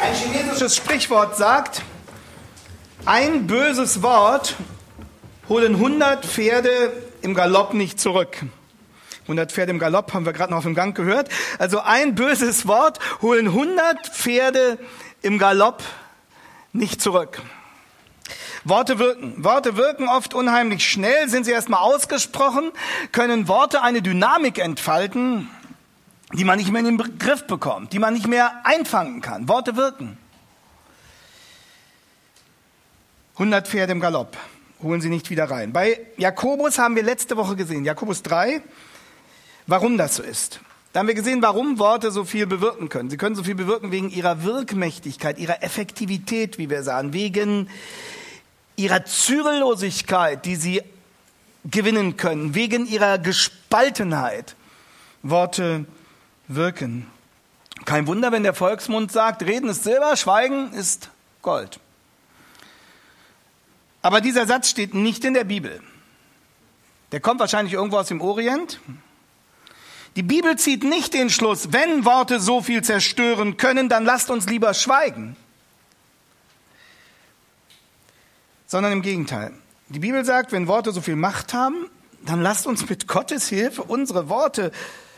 Ein chinesisches Sprichwort sagt, ein böses Wort holen 100 Pferde im Galopp nicht zurück. 100 Pferde im Galopp haben wir gerade noch auf dem Gang gehört. Also ein böses Wort holen 100 Pferde im Galopp nicht zurück. Worte wirken. Worte wirken oft unheimlich schnell, sind sie erstmal ausgesprochen, können Worte eine Dynamik entfalten, die man nicht mehr in den Griff bekommt, die man nicht mehr einfangen kann. Worte wirken. 100 Pferde im Galopp, holen sie nicht wieder rein. Bei Jakobus haben wir letzte Woche gesehen, Jakobus 3, warum das so ist. Da haben wir gesehen, warum Worte so viel bewirken können. Sie können so viel bewirken wegen ihrer Wirkmächtigkeit, ihrer Effektivität, wie wir sagen, wegen ihrer Zügellosigkeit, die sie gewinnen können, wegen ihrer Gespaltenheit. Worte wirken. Kein Wunder, wenn der Volksmund sagt, Reden ist Silber, Schweigen ist Gold. Aber dieser Satz steht nicht in der Bibel. Der kommt wahrscheinlich irgendwo aus dem Orient. Die Bibel zieht nicht den Schluss, wenn Worte so viel zerstören können, dann lasst uns lieber schweigen. Sondern im Gegenteil. Die Bibel sagt, wenn Worte so viel Macht haben, dann lasst uns mit Gottes Hilfe unsere Worte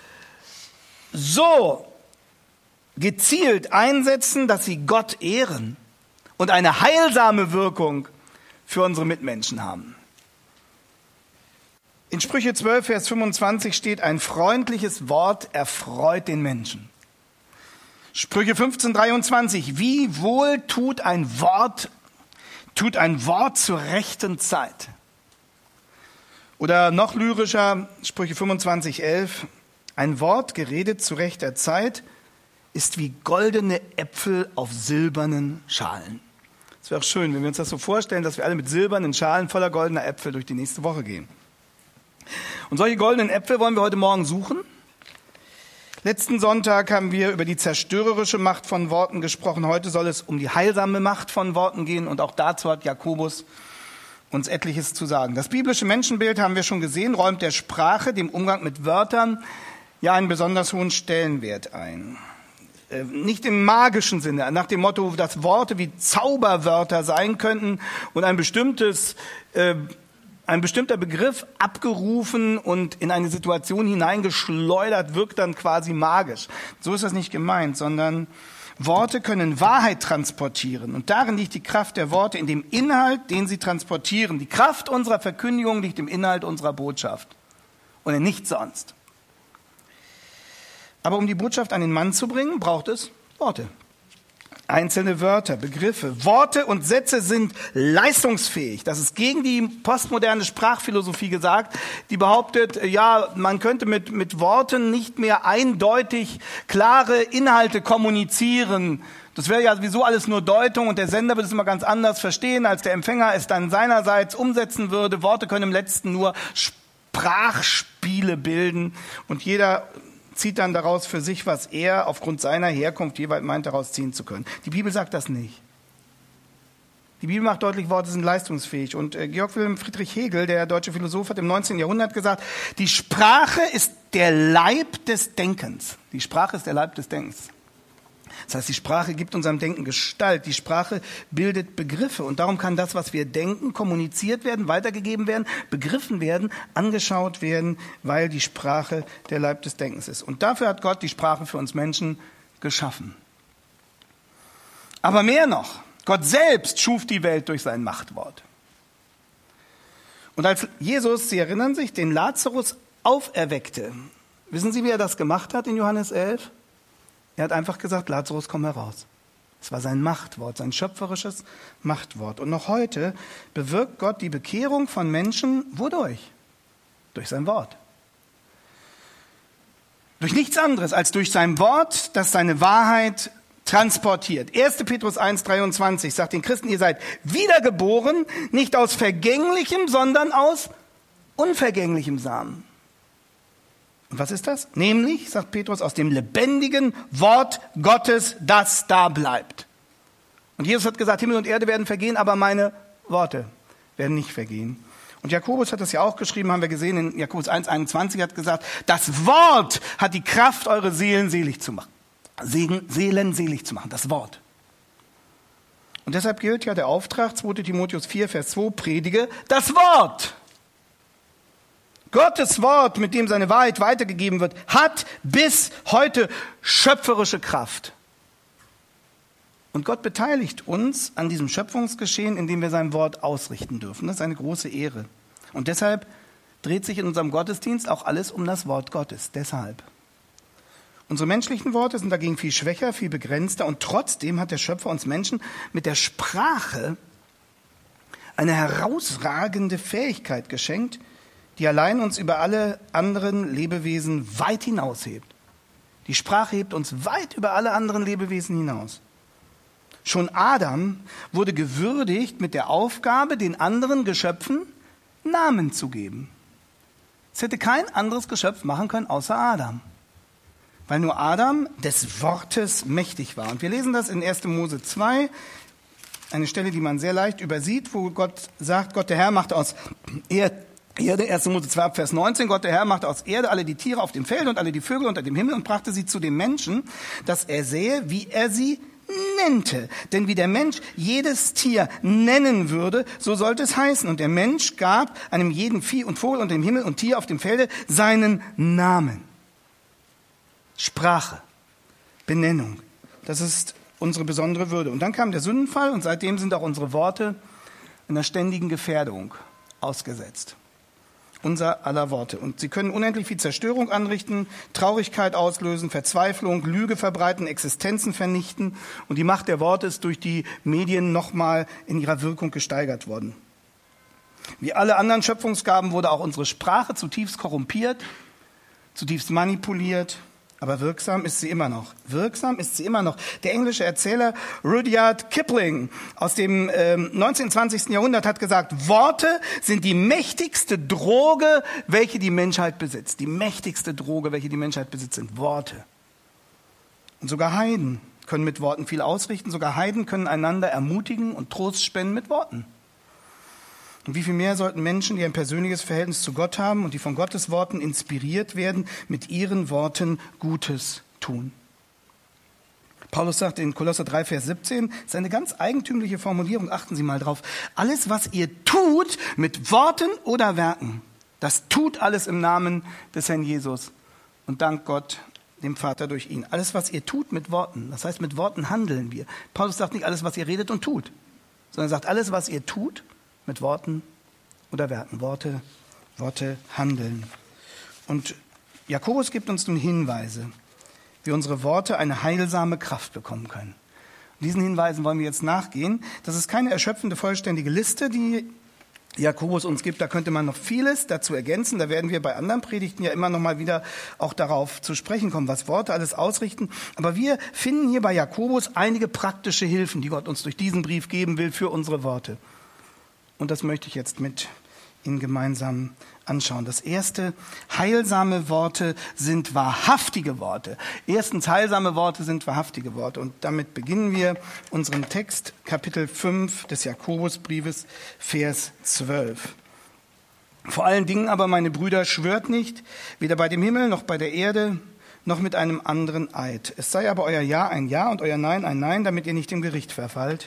so gezielt einsetzen, dass sie Gott ehren und eine heilsame Wirkung für unsere Mitmenschen haben. In Sprüche 12, Vers 25 steht, ein freundliches Wort erfreut den Menschen. Sprüche 15, 23, wie wohl tut ein Wort zur rechten Zeit. Oder noch lyrischer, Sprüche 25, 11, ein Wort geredet zu rechter Zeit ist wie goldene Äpfel auf silbernen Schalen. Es wäre auch schön, wenn wir uns das so vorstellen, dass wir alle mit silbernen Schalen voller goldener Äpfel durch die nächste Woche gehen. Und solche goldenen Äpfel wollen wir heute Morgen suchen. Letzten Sonntag haben wir über die zerstörerische Macht von Worten gesprochen. Heute soll es um die heilsame Macht von Worten gehen. Und auch dazu hat Jakobus uns etliches zu sagen. Das biblische Menschenbild, haben wir schon gesehen, räumt der Sprache, dem Umgang mit Wörtern, ja einen besonders hohen Stellenwert ein. Nicht im magischen Sinne, nach dem Motto, dass Worte wie Zauberwörter sein könnten und ein bestimmter Begriff abgerufen und in eine Situation hineingeschleudert wirkt dann quasi magisch. So ist das nicht gemeint, sondern Worte können Wahrheit transportieren. Und darin liegt die Kraft der Worte, in dem Inhalt, den sie transportieren. Die Kraft unserer Verkündigung liegt im Inhalt unserer Botschaft und in nichts sonst. Aber um die Botschaft an den Mann zu bringen, braucht es Worte. Einzelne Wörter, Begriffe, Worte und Sätze sind leistungsfähig. Das ist gegen die postmoderne Sprachphilosophie gesagt, die behauptet, ja, man könnte mit Worten nicht mehr eindeutig klare Inhalte kommunizieren. Das wäre ja sowieso alles nur Deutung und der Sender würde es immer ganz anders verstehen, als der Empfänger es dann seinerseits umsetzen würde. Worte können im Letzten nur Sprachspiele bilden und jeder zieht dann daraus für sich, was er aufgrund seiner Herkunft jeweils meint, daraus ziehen zu können. Die Bibel sagt das nicht. Die Bibel macht deutlich, Worte sind leistungsfähig. Und Georg Wilhelm Friedrich Hegel, der deutsche Philosoph, hat im 19. Jahrhundert gesagt, die Sprache ist der Leib des Denkens. Die Sprache ist der Leib des Denkens. Das heißt, die Sprache gibt unserem Denken Gestalt. Die Sprache bildet Begriffe. Und darum kann das, was wir denken, kommuniziert werden, weitergegeben werden, begriffen werden, angeschaut werden, weil die Sprache der Leib des Denkens ist. Und dafür hat Gott die Sprache für uns Menschen geschaffen. Aber mehr noch, Gott selbst schuf die Welt durch sein Machtwort. Und als Jesus, Sie erinnern sich, den Lazarus auferweckte, wissen Sie, wie er das gemacht hat in Johannes 11? Er hat einfach gesagt, Lazarus, komm heraus. Das war sein Machtwort, sein schöpferisches Machtwort. Und noch heute bewirkt Gott die Bekehrung von Menschen, wodurch? Durch sein Wort. Durch nichts anderes als durch sein Wort, das seine Wahrheit transportiert. 1. Petrus 1,23 sagt den Christen, ihr seid wiedergeboren, nicht aus vergänglichem, sondern aus unvergänglichem Samen. Und was ist das? Nämlich, sagt Petrus, aus dem lebendigen Wort Gottes, das da bleibt. Und Jesus hat gesagt, Himmel und Erde werden vergehen, aber meine Worte werden nicht vergehen. Und Jakobus hat das ja auch geschrieben, haben wir gesehen, in Jakobus 1,21 hat gesagt, das Wort hat die Kraft, eure Seelen selig zu machen. Seelen selig zu machen, das Wort. Und deshalb gilt ja der Auftrag, 2 Timotheus 4, Vers 2, predige das Wort. Gottes Wort, mit dem seine Wahrheit weitergegeben wird, hat bis heute schöpferische Kraft. Und Gott beteiligt uns an diesem Schöpfungsgeschehen, indem wir sein Wort ausrichten dürfen. Das ist eine große Ehre. Und deshalb dreht sich in unserem Gottesdienst auch alles um das Wort Gottes. Deshalb. Unsere menschlichen Worte sind dagegen viel schwächer, viel begrenzter. Und trotzdem hat der Schöpfer uns Menschen mit der Sprache eine herausragende Fähigkeit geschenkt, die allein uns über alle anderen Lebewesen weit hinaushebt. Die Sprache hebt uns weit über alle anderen Lebewesen hinaus. Schon Adam wurde gewürdigt mit der Aufgabe, den anderen Geschöpfen Namen zu geben. Es hätte kein anderes Geschöpf machen können, außer Adam. Weil nur Adam des Wortes mächtig war. Und wir lesen das in 1. Mose 2, eine Stelle, die man sehr leicht übersieht, wo Gott sagt, Gott der Herr machte aus Erde, 1. Mose 2, Vers 19, Gott der Herr machte aus Erde alle die Tiere auf dem Feld und alle die Vögel unter dem Himmel und brachte sie zu dem Menschen, dass er sähe, wie er sie nennte. Denn wie der Mensch jedes Tier nennen würde, so sollte es heißen. Und der Mensch gab einem jeden Vieh und Vogel unter dem Himmel und Tier auf dem Felde seinen Namen. Sprache, Benennung, das ist unsere besondere Würde. Und dann kam der Sündenfall und seitdem sind auch unsere Worte einer ständigen Gefährdung ausgesetzt. Unser aller Worte. Und sie können unendlich viel Zerstörung anrichten, Traurigkeit auslösen, Verzweiflung, Lüge verbreiten, Existenzen vernichten. Und die Macht der Worte ist durch die Medien nochmal in ihrer Wirkung gesteigert worden. Wie alle anderen Schöpfungsgaben wurde auch unsere Sprache zutiefst korrumpiert, zutiefst manipuliert. Aber wirksam ist sie immer noch. Wirksam ist sie immer noch. Der englische Erzähler Rudyard Kipling aus dem 19. 20. Jahrhundert hat gesagt, Worte sind die mächtigste Droge, welche die Menschheit besitzt. Die mächtigste Droge, welche die Menschheit besitzt, sind Worte. Und sogar Heiden können mit Worten viel ausrichten. Sogar Heiden können einander ermutigen und Trost spenden mit Worten. Und wie viel mehr sollten Menschen, die ein persönliches Verhältnis zu Gott haben und die von Gottes Worten inspiriert werden, mit ihren Worten Gutes tun. Paulus sagt in Kolosser 3, Vers 17, das ist eine ganz eigentümliche Formulierung, achten Sie mal drauf. Alles, was ihr tut mit Worten oder Werken, das tut alles im Namen des Herrn Jesus. Und dank Gott, dem Vater durch ihn. Alles, was ihr tut mit Worten, das heißt, mit Worten handeln wir. Paulus sagt nicht alles, was ihr redet und tut, sondern sagt alles, was ihr tut, mit Worten oder Werken. Worte handeln. Und Jakobus gibt uns nun Hinweise, wie unsere Worte eine heilsame Kraft bekommen können. Und diesen Hinweisen wollen wir jetzt nachgehen. Das ist keine erschöpfende, vollständige Liste, die Jakobus uns gibt. Da könnte man noch vieles dazu ergänzen. Da werden wir bei anderen Predigten ja immer noch mal wieder auch darauf zu sprechen kommen, was Worte alles ausrichten. Aber wir finden hier bei Jakobus einige praktische Hilfen, die Gott uns durch diesen Brief geben will für unsere Worte. Und das möchte ich jetzt mit Ihnen gemeinsam anschauen. Das erste, heilsame Worte sind wahrhaftige Worte. Erstens, heilsame Worte sind wahrhaftige Worte. Und damit beginnen wir unseren Text, Kapitel 5 des Jakobusbriefes, Vers 12. Vor allen Dingen aber, meine Brüder, schwört nicht, weder bei dem Himmel noch bei der Erde, noch mit einem anderen Eid. Es sei aber euer Ja ein Ja und euer Nein ein Nein, damit ihr nicht dem Gericht verfallt.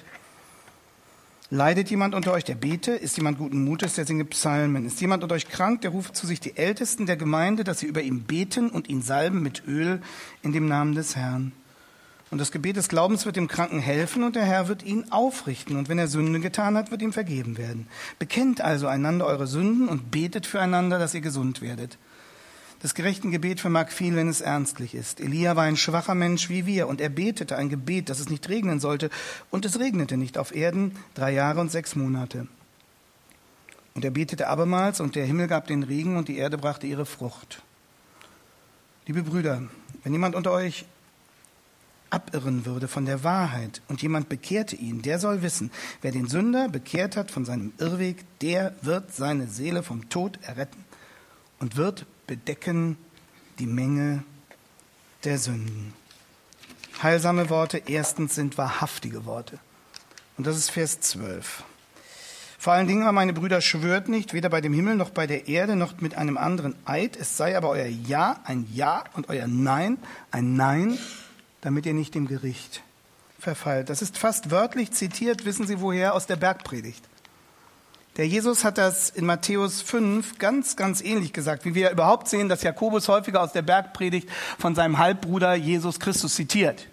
Leidet jemand unter euch, der bete? Ist jemand guten Mutes, der singe Psalmen? Ist jemand unter euch krank, der ruft zu sich die Ältesten der Gemeinde, dass sie über ihn beten und ihn salben mit Öl in dem Namen des Herrn? Und das Gebet des Glaubens wird dem Kranken helfen und der Herr wird ihn aufrichten. Und wenn er Sünde getan hat, wird ihm vergeben werden. Bekennt also einander eure Sünden und betet füreinander, dass ihr gesund werdet. Das gerechte Gebet vermag viel, wenn es ernstlich ist. Elia war ein schwacher Mensch wie wir und er betete ein Gebet, dass es nicht regnen sollte. Und es regnete nicht auf Erden 3 Jahre und 6 Monate. Und er betete abermals und der Himmel gab den Regen und die Erde brachte ihre Frucht. Liebe Brüder, wenn jemand unter euch abirren würde von der Wahrheit und jemand bekehrte ihn, der soll wissen, wer den Sünder bekehrt hat von seinem Irrweg, der wird seine Seele vom Tod erretten und wird bedecken die Menge der Sünden. Heilsame Worte, erstens, sind wahrhaftige Worte. Und das ist Vers 12. Vor allen Dingen, meine Brüder, schwört nicht, weder bei dem Himmel noch bei der Erde noch mit einem anderen Eid. Es sei aber euer Ja ein Ja und euer Nein ein Nein, damit ihr nicht dem Gericht verfeilt. Das ist fast wörtlich zitiert, wissen Sie woher? Aus der Bergpredigt. Der Jesus hat das in Matthäus 5 ganz, ganz ähnlich gesagt, wie wir überhaupt sehen, dass Jakobus häufiger aus der Bergpredigt von seinem Halbbruder Jesus Christus zitiert.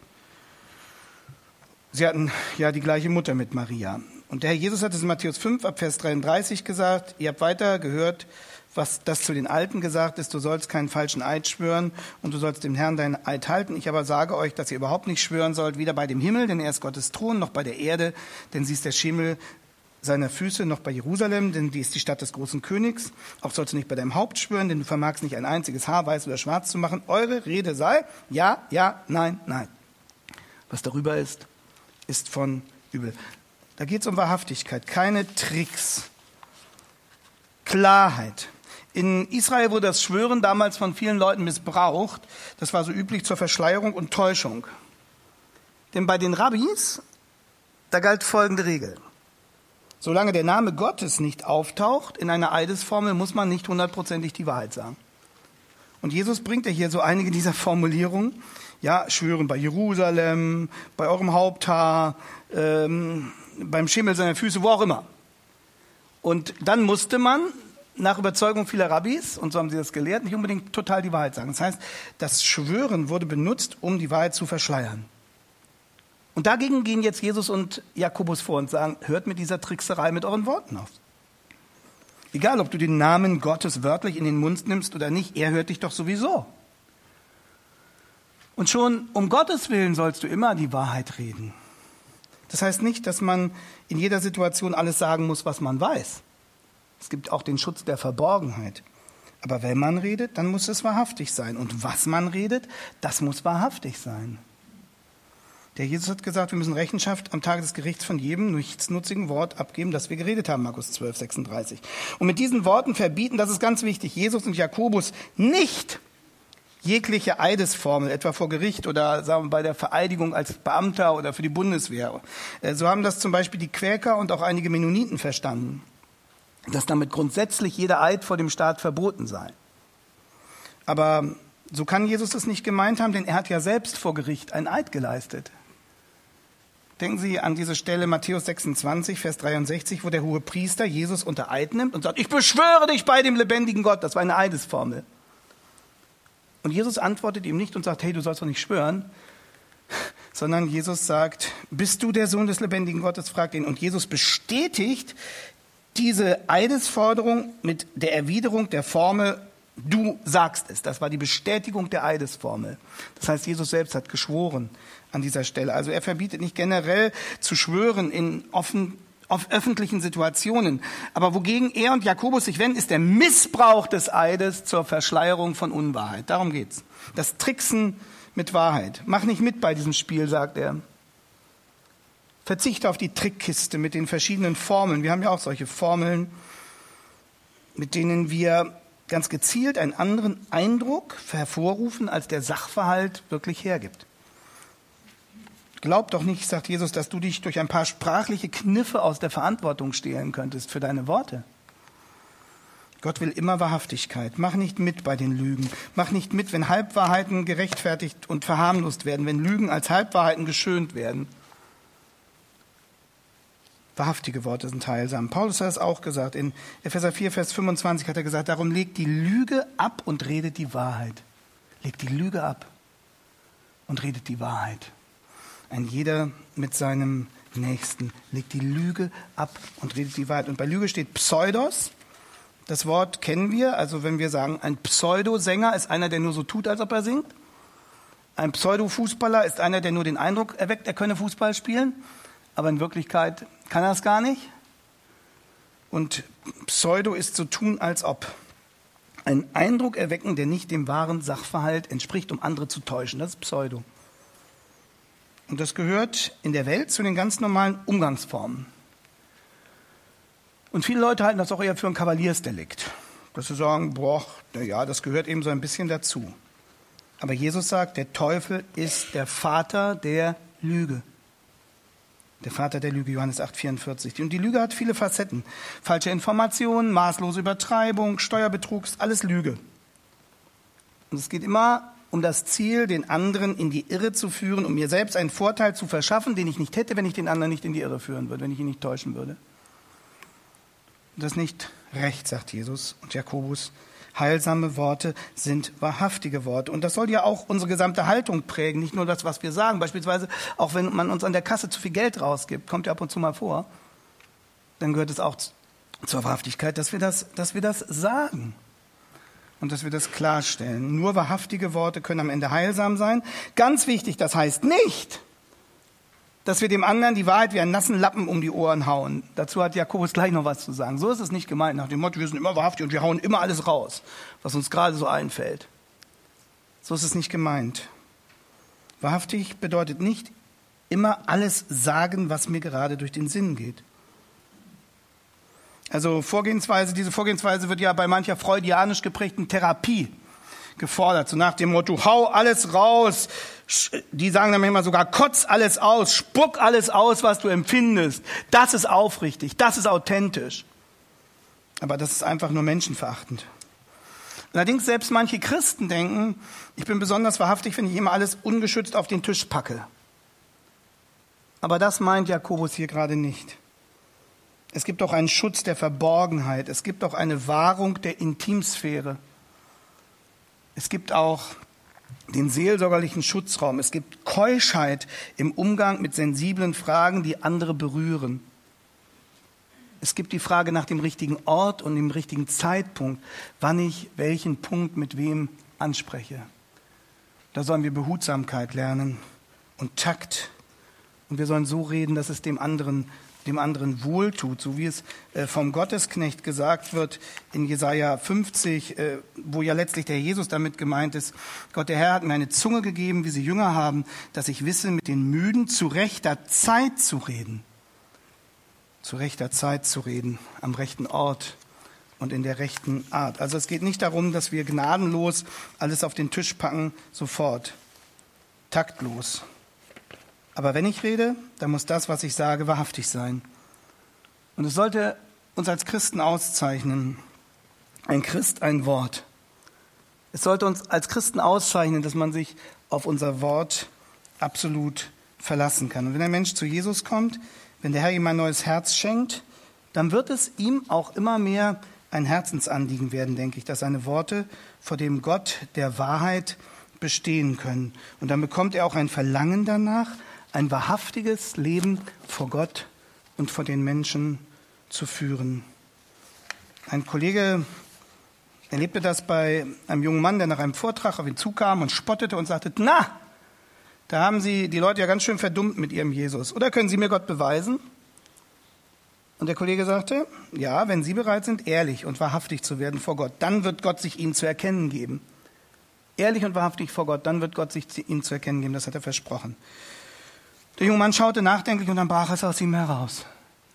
Sie hatten ja die gleiche Mutter mit Maria. Und der Herr Jesus hat es in Matthäus 5 ab Vers 33 gesagt, ihr habt weiter gehört, was das zu den Alten gesagt ist, du sollst keinen falschen Eid schwören und du sollst dem Herrn deinen Eid halten. Ich aber sage euch, dass ihr überhaupt nicht schwören sollt, weder bei dem Himmel, denn er ist Gottes Thron, noch bei der Erde, denn sie ist der Schemel seiner Füße, noch bei Jerusalem, denn die ist die Stadt des großen Königs. Auch sollst du nicht bei deinem Haupt schwören, denn du vermagst nicht ein einziges Haar weiß oder schwarz zu machen. Eure Rede sei ja, ja, nein, nein. Was darüber ist von übel. Da geht es um Wahrhaftigkeit, keine Tricks. Klarheit. In Israel wurde das Schwören damals von vielen Leuten missbraucht. Das war so üblich zur Verschleierung und Täuschung. Denn bei den Rabbis, da galt folgende Regel. Solange der Name Gottes nicht auftaucht in einer Eidesformel, muss man nicht 100%ig die Wahrheit sagen. Und Jesus bringt ja hier so einige dieser Formulierungen. Ja, schwören bei Jerusalem, bei eurem Haupthaar, beim Schemel seiner Füße, wo auch immer. Und dann musste man nach Überzeugung vieler Rabbis, und so haben sie das gelehrt, nicht unbedingt total die Wahrheit sagen. Das heißt, das Schwören wurde benutzt, um die Wahrheit zu verschleiern. Und dagegen gehen jetzt Jesus und Jakobus vor und sagen, hört mit dieser Trickserei mit euren Worten auf. Egal, ob du den Namen Gottes wörtlich in den Mund nimmst oder nicht, er hört dich doch sowieso. Und schon um Gottes Willen sollst du immer die Wahrheit reden. Das heißt nicht, dass man in jeder Situation alles sagen muss, was man weiß. Es gibt auch den Schutz der Verborgenheit. Aber wenn man redet, dann muss es wahrhaftig sein. Und was man redet, das muss wahrhaftig sein. Der Jesus hat gesagt, wir müssen Rechenschaft am Tage des Gerichts von jedem nichtsnutzigen Wort abgeben, das wir geredet haben, Markus 12, 36. Und mit diesen Worten verbieten, das ist ganz wichtig, Jesus und Jakobus nicht jegliche Eidesformel, etwa vor Gericht oder sagen wir bei der Vereidigung als Beamter oder für die Bundeswehr. So haben das zum Beispiel die Quäker und auch einige Mennoniten verstanden, dass damit grundsätzlich jeder Eid vor dem Staat verboten sei. Aber so kann Jesus es nicht gemeint haben, denn er hat ja selbst vor Gericht einen Eid geleistet. Denken Sie an diese Stelle Matthäus 26, Vers 63, wo der Hohepriester Jesus unter Eid nimmt und sagt, ich beschwöre dich bei dem lebendigen Gott. Das war eine Eidesformel. Und Jesus antwortet ihm nicht und sagt, hey, du sollst doch nicht schwören, sondern Jesus sagt, bist du der Sohn des lebendigen Gottes, fragt ihn. Und Jesus bestätigt diese Eidesforderung mit der Erwiderung der Formel, du sagst es. Das war die Bestätigung der Eidesformel. Das heißt, Jesus selbst hat geschworen an dieser Stelle. Also er verbietet nicht generell zu schwören in öffentlichen Situationen. Aber wogegen er und Jakobus sich wenden, ist der Missbrauch des Eides zur Verschleierung von Unwahrheit. Darum geht's. Das Tricksen mit Wahrheit. Mach nicht mit bei diesem Spiel, sagt er. Verzichte auf die Trickkiste mit den verschiedenen Formeln. Wir haben ja auch solche Formeln, mit denen wir ganz gezielt einen anderen Eindruck hervorrufen, als der Sachverhalt wirklich hergibt. Glaub doch nicht, sagt Jesus, dass du dich durch ein paar sprachliche Kniffe aus der Verantwortung stehlen könntest für deine Worte. Gott will immer Wahrhaftigkeit. Mach nicht mit bei den Lügen. Mach nicht mit, wenn Halbwahrheiten gerechtfertigt und verharmlost werden, wenn Lügen als Halbwahrheiten geschönt werden. Wahrhaftige Worte sind heilsam. Paulus hat es auch gesagt. In Epheser 4, Vers 25 hat er gesagt, darum legt die Lüge ab und redet die Wahrheit. Legt die Lüge ab und redet die Wahrheit. Ein jeder mit seinem Nächsten legt die Lüge ab und redet die Wahrheit. Und bei Lüge steht Pseudos. Das Wort kennen wir. Also wenn wir sagen, ein Pseudosänger ist einer, der nur so tut, als ob er singt. Ein Pseudo-Fußballer ist einer, der nur den Eindruck erweckt, er könne Fußball spielen. Aber in Wirklichkeit kann er es gar nicht. Und Pseudo ist so tun, als ob. Ein Eindruck erwecken, der nicht dem wahren Sachverhalt entspricht, um andere zu täuschen. Das ist Pseudo. Und das gehört in der Welt zu den ganz normalen Umgangsformen. Und viele Leute halten das auch eher für ein Kavaliersdelikt. Dass sie sagen, das gehört eben so ein bisschen dazu. Aber Jesus sagt, der Teufel ist der Vater der Lüge. Der Vater der Lüge, Johannes 8,44. Und die Lüge hat viele Facetten. Falsche Informationen, maßlose Übertreibung, Steuerbetrug, ist alles Lüge. Und es geht immer um das Ziel, den anderen in die Irre zu führen, um mir selbst einen Vorteil zu verschaffen, den ich nicht hätte, wenn ich den anderen nicht in die Irre führen würde, wenn ich ihn nicht täuschen würde. Das ist nicht recht, sagt Jesus und Jakobus. Heilsame Worte sind wahrhaftige Worte. Und das soll ja auch unsere gesamte Haltung prägen, nicht nur das, was wir sagen. Beispielsweise, auch wenn man uns an der Kasse zu viel Geld rausgibt, kommt ja ab und zu mal vor, dann gehört es auch zur Wahrhaftigkeit, dass wir das sagen und dass wir das klarstellen. Nur wahrhaftige Worte können am Ende heilsam sein. Ganz wichtig, das heißt nicht, dass wir dem anderen die Wahrheit wie einen nassen Lappen um die Ohren hauen. Dazu hat Jakobus gleich noch was zu sagen. So ist es nicht gemeint, nach dem Motto, wir sind immer wahrhaftig und wir hauen immer alles raus, was uns gerade so einfällt. So ist es nicht gemeint. Wahrhaftig bedeutet nicht immer alles sagen, was mir gerade durch den Sinn geht. Also diese Vorgehensweise wird ja bei mancher freudianisch geprägten Therapie gefordert, so nach dem Motto, hau alles raus. Die sagen dann immer sogar, kotz alles aus, spuck alles aus, was du empfindest. Das ist aufrichtig, das ist authentisch. Aber das ist einfach nur menschenverachtend. Allerdings selbst manche Christen denken, ich bin besonders wahrhaftig, wenn ich immer alles ungeschützt auf den Tisch packe. Aber das meint Jakobus hier gerade nicht. Es gibt auch einen Schutz der Verborgenheit. Es gibt auch eine Wahrung der Intimsphäre. Es gibt auch den seelsorgerlichen Schutzraum. Es gibt Keuschheit im Umgang mit sensiblen Fragen, die andere berühren. Es gibt die Frage nach dem richtigen Ort und dem richtigen Zeitpunkt, wann ich welchen Punkt mit wem anspreche. Da sollen wir Behutsamkeit lernen und Takt. Und wir sollen so reden, dass es dem anderen wohltut, so wie es vom Gottesknecht gesagt wird in Jesaja 50, wo ja letztlich der Jesus damit gemeint ist. Gott, der Herr, hat mir eine Zunge gegeben, wie sie Jünger haben, dass ich wisse, mit den Müden zu rechter Zeit zu reden. Zu rechter Zeit zu reden, am rechten Ort und in der rechten Art. Also es geht nicht darum, dass wir gnadenlos alles auf den Tisch packen, sofort. Taktlos. Aber wenn ich rede, dann muss das, was ich sage, wahrhaftig sein. Und es sollte uns als Christen auszeichnen. Ein Christ, ein Wort. Es sollte uns als Christen auszeichnen, dass man sich auf unser Wort absolut verlassen kann. Und wenn ein Mensch zu Jesus kommt, wenn der Herr ihm ein neues Herz schenkt, dann wird es ihm auch immer mehr ein Herzensanliegen werden, denke ich, dass seine Worte vor dem Gott der Wahrheit bestehen können. Und dann bekommt er auch ein Verlangen danach, ein wahrhaftiges Leben vor Gott und vor den Menschen zu führen. Ein Kollege erlebte das bei einem jungen Mann, der nach einem Vortrag auf ihn zukam und spottete und sagte, na, da haben Sie die Leute ja ganz schön verdummt mit Ihrem Jesus. Oder können Sie mir Gott beweisen? Und der Kollege sagte, ja, wenn Sie bereit sind, ehrlich und wahrhaftig zu werden vor Gott, dann wird Gott sich Ihnen zu erkennen geben. Ehrlich und wahrhaftig vor Gott, dann wird Gott sich Ihnen zu erkennen geben, das hat er versprochen. Der junge Mann schaute nachdenklich und dann brach es aus ihm heraus.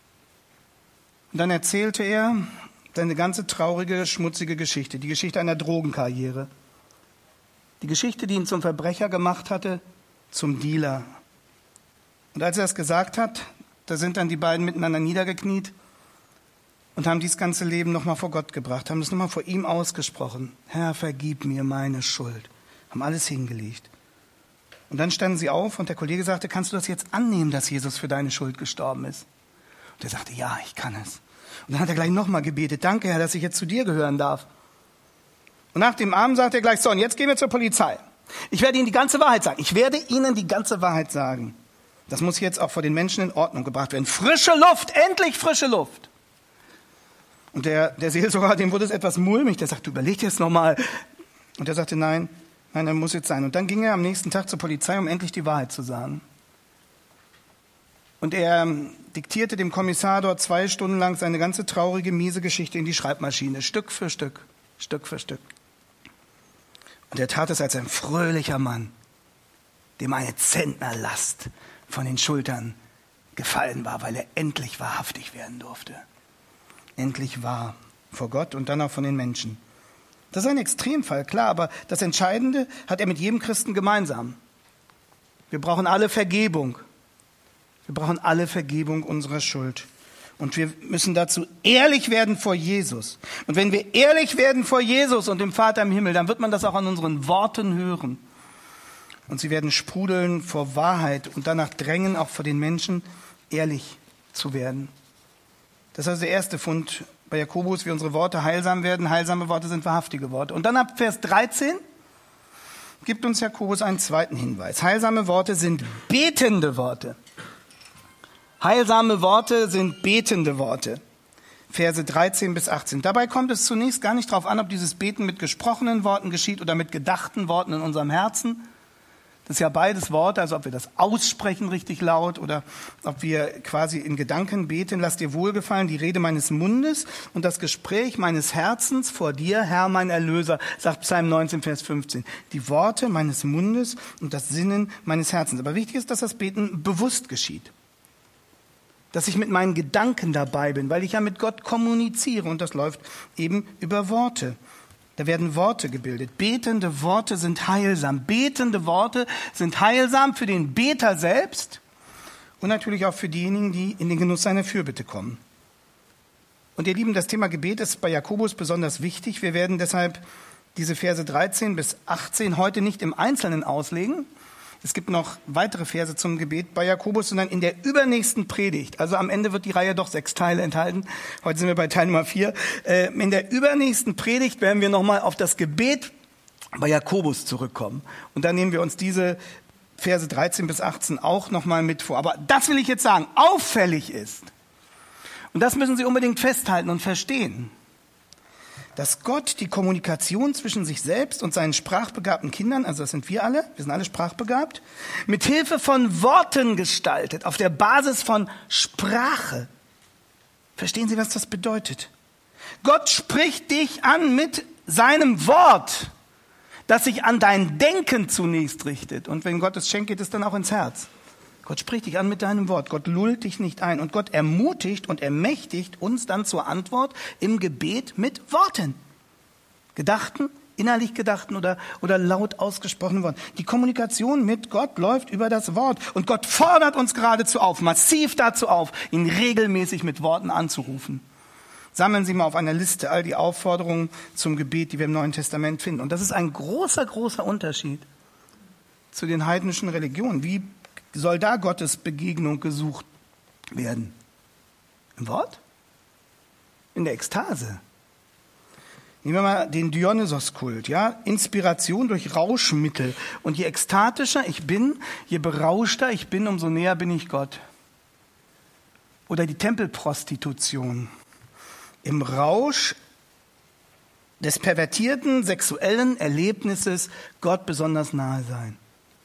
Und dann erzählte er seine ganze traurige, schmutzige Geschichte, die Geschichte einer Drogenkarriere. Die Geschichte, die ihn zum Verbrecher gemacht hatte, zum Dealer. Und als er das gesagt hat, da sind dann die beiden miteinander niedergekniet und haben dieses ganze Leben nochmal vor Gott gebracht, haben das nochmal vor ihm ausgesprochen. Herr, vergib mir meine Schuld. Haben alles hingelegt. Und dann standen sie auf und der Kollege sagte, kannst du das jetzt annehmen, dass Jesus für deine Schuld gestorben ist? Und er sagte, ja, ich kann es. Und dann hat er gleich nochmal gebetet, danke Herr, dass ich jetzt zu dir gehören darf. Und nach dem Abend sagt er gleich, so, und jetzt gehen wir zur Polizei. Ich werde Ihnen die ganze Wahrheit sagen. Ich werde Ihnen die ganze Wahrheit sagen. Das muss jetzt auch vor den Menschen in Ordnung gebracht werden. Frische Luft, endlich frische Luft. Und der Seelsorger, dem wurde es etwas mulmig. Der sagte, überleg dir das nochmal. Und er sagte, nein, er muss jetzt sein. Und dann ging er am nächsten Tag zur Polizei, um endlich die Wahrheit zu sagen. Und er diktierte dem Kommissar dort 2 Stunden lang seine ganze traurige, miese Geschichte in die Schreibmaschine, Stück für Stück, Stück für Stück. Und er tat es als ein fröhlicher Mann, dem eine Zentnerlast von den Schultern gefallen war, weil er endlich wahrhaftig werden durfte. Endlich wahr vor Gott und dann auch von den Menschen. Das ist ein Extremfall, klar, aber das Entscheidende hat er mit jedem Christen gemeinsam. Wir brauchen alle Vergebung. Wir brauchen alle Vergebung unserer Schuld. Und wir müssen dazu ehrlich werden vor Jesus. Und wenn wir ehrlich werden vor Jesus und dem Vater im Himmel, dann wird man das auch an unseren Worten hören. Und sie werden sprudeln vor Wahrheit und danach drängen, auch vor den Menschen ehrlich zu werden. Das ist also der erste Fund bei Jakobus, wie unsere Worte heilsam werden. Heilsame Worte sind wahrhaftige Worte. Und dann ab Vers 13 gibt uns Jakobus einen zweiten Hinweis. Heilsame Worte sind betende Worte. Heilsame Worte sind betende Worte. Verse 13 bis 18. Dabei kommt es zunächst gar nicht darauf an, ob dieses Beten mit gesprochenen Worten geschieht oder mit gedachten Worten in unserem Herzen. Das ist ja beides Worte, also ob wir das aussprechen richtig laut oder ob wir quasi in Gedanken beten. Lass dir wohlgefallen die Rede meines Mundes und das Gespräch meines Herzens vor dir, Herr, mein Erlöser, sagt Psalm 19, Vers 15. Die Worte meines Mundes und das Sinnen meines Herzens. Aber wichtig ist, dass das Beten bewusst geschieht. Dass ich mit meinen Gedanken dabei bin, weil ich ja mit Gott kommuniziere und das läuft eben über Worte. Da werden Worte gebildet. Betende Worte sind heilsam. Betende Worte sind heilsam für den Beter selbst und natürlich auch für diejenigen, die in den Genuss seiner Fürbitte kommen. Und ihr Lieben, das Thema Gebet ist bei Jakobus besonders wichtig. Wir werden deshalb diese Verse 13 bis 18 heute nicht im Einzelnen auslegen. Es gibt noch weitere Verse zum Gebet bei Jakobus, sondern in der übernächsten Predigt, also am Ende wird die Reihe doch 6 Teile enthalten, heute sind wir bei Teil Nummer 4, in der übernächsten Predigt werden wir nochmal auf das Gebet bei Jakobus zurückkommen. Und dann nehmen wir uns diese Verse 13 bis 18 auch nochmal mit vor. Aber das will ich jetzt sagen, auffällig ist, und das müssen Sie unbedingt festhalten und verstehen, dass Gott die Kommunikation zwischen sich selbst und seinen sprachbegabten Kindern, also das sind wir sind alle sprachbegabt, mit Hilfe von Worten gestaltet, auf der Basis von Sprache. Verstehen Sie, was das bedeutet? Gott spricht dich an mit seinem Wort, das sich an dein Denken zunächst richtet. Und wenn Gott es schenkt, geht es dann auch ins Herz. Gott spricht dich an mit deinem Wort. Gott lullt dich nicht ein. Und Gott ermutigt und ermächtigt uns dann zur Antwort im Gebet mit Worten. Gedachten, innerlich gedachten oder laut ausgesprochenen Worten. Die Kommunikation mit Gott läuft über das Wort. Und Gott fordert uns geradezu auf, massiv dazu auf, ihn regelmäßig mit Worten anzurufen. Sammeln Sie mal auf einer Liste all die Aufforderungen zum Gebet, die wir im Neuen Testament finden. Und das ist ein großer, großer Unterschied zu den heidnischen Religionen. Wie soll da Gottes Begegnung gesucht werden? Im Wort? In der Ekstase. Nehmen wir mal den Dionysos-Kult, ja? Inspiration durch Rauschmittel. Und je ekstatischer ich bin, je berauschter ich bin, umso näher bin ich Gott. Oder die Tempelprostitution. Im Rausch des pervertierten sexuellen Erlebnisses Gott besonders nahe sein.